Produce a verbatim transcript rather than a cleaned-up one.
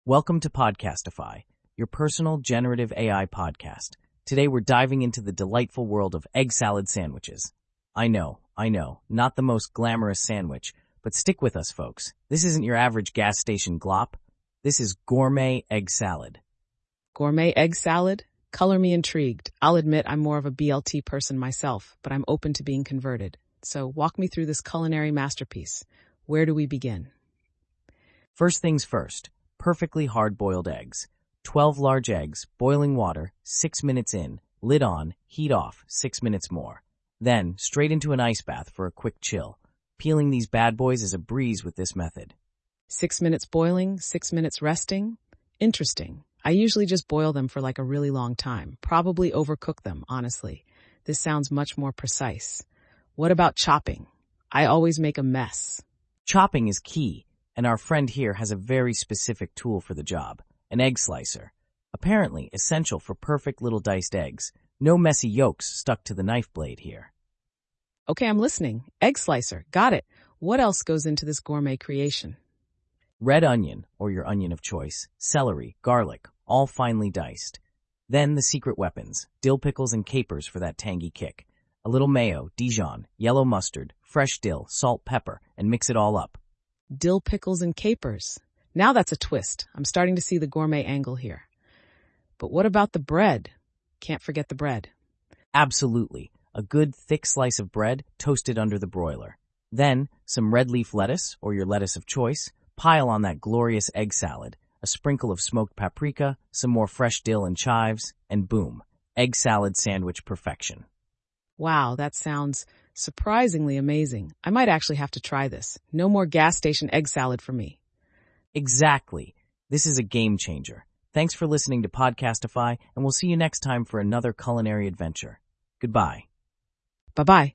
Welcome to Podcastify, your personal generative A I podcast. Today we're diving into the delightful world of egg salad sandwiches. I know, I know, not the most glamorous sandwich, but stick with us, folks. This isn't your average gas station glop. This is gourmet egg salad. Gourmet egg salad? Color me intrigued. I'll admit I'm more of a B L T person myself, but I'm open to being converted. So walk me through this culinary masterpiece. Where do we begin? First things first. Perfectly hard-boiled eggs. twelve large eggs, boiling water, six minutes in, lid on, heat off, six minutes more. Then, straight into an ice bath for a quick chill. Peeling these bad boys is a breeze with this method. Six minutes boiling, six minutes resting? Interesting. I usually just boil them for like a really long time. Probably overcook them, honestly. This sounds much more precise. What about chopping? I always make a mess. Chopping is key. And our friend here has a very specific tool for the job, an egg slicer. Apparently essential for perfect little diced eggs. No messy yolks stuck to the knife blade here. Okay, I'm listening. Egg slicer. Got it. What else goes into this gourmet creation? Red onion, or your onion of choice, celery, garlic, all finely diced. Then the secret weapons, dill pickles and capers for that tangy kick. A little mayo, Dijon, yellow mustard, fresh dill, salt, pepper, and mix it all up. Dill pickles and capers. Now that's a twist. I'm starting to see the gourmet angle here. But what about the bread? Can't forget the bread. Absolutely. A good thick slice of bread toasted under the broiler. Then some red leaf lettuce, or your lettuce of choice. Pile on that glorious egg salad. A sprinkle of smoked paprika, some more fresh dill and chives, and boom, egg salad sandwich perfection. Wow, that sounds surprisingly amazing. I might actually have to try this. No more gas station egg salad for me. Exactly. This is a game changer. Thanks for listening to Podcastify, and we'll see you next time for another culinary adventure. Goodbye. Bye-bye.